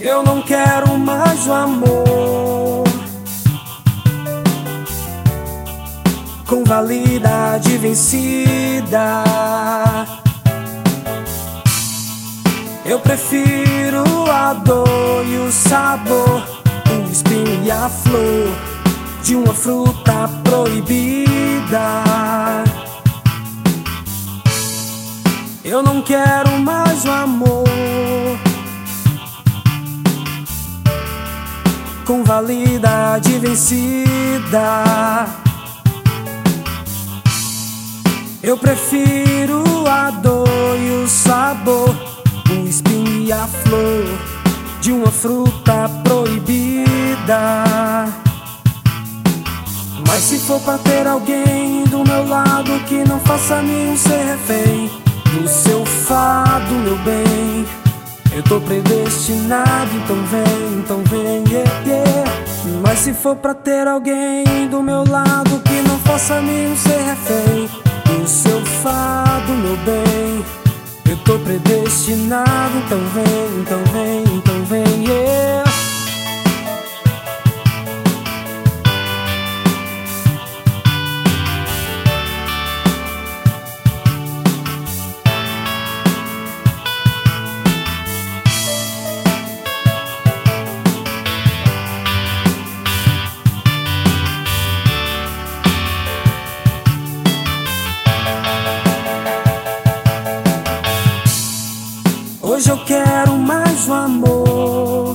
Eu não quero mais o amor com validade vencida. Eu prefiro a dor e o sabor, o espinho e a flor de uma fruta proibida. Eu não quero mais o amor com validade vencida. Eu prefiro a dor e o sabor, o espinho e a flor de uma fruta proibida. Mas se for pra ter alguém do meu lado que não faça-me ser refém do seu fado, meu bem, eu tô predestinado, então vem, yeah, yeah. Mas se for pra ter alguém do meu lado que não faça-me ser refém do seu fado, meu bem, eu tô predestinado, então vem, yeah. Hoje eu quero mais o amor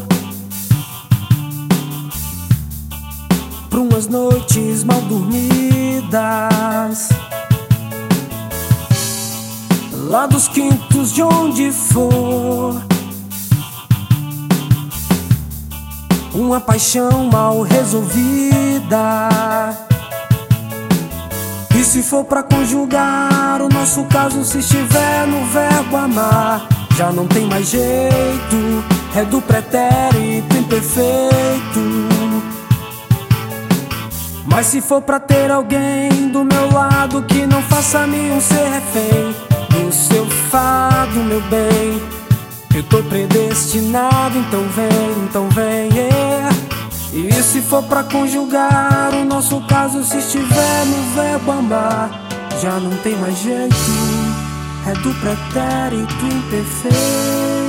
pra umas noites mal dormidas, lá dos quintos de onde for, uma paixão mal resolvida. E se for pra conjugar o nosso caso, se estiver no verbo amar, já não tem mais jeito, é do pretérito imperfeito. Mas se for pra ter alguém do meu lado que não faça-me ser refém do seu fado, meu bem, eu tô predestinado, então vem, yeah. E se for pra conjugar o nosso caso, se estiver no verbo amar, já não tem mais jeito, é do pretérito imperfeito.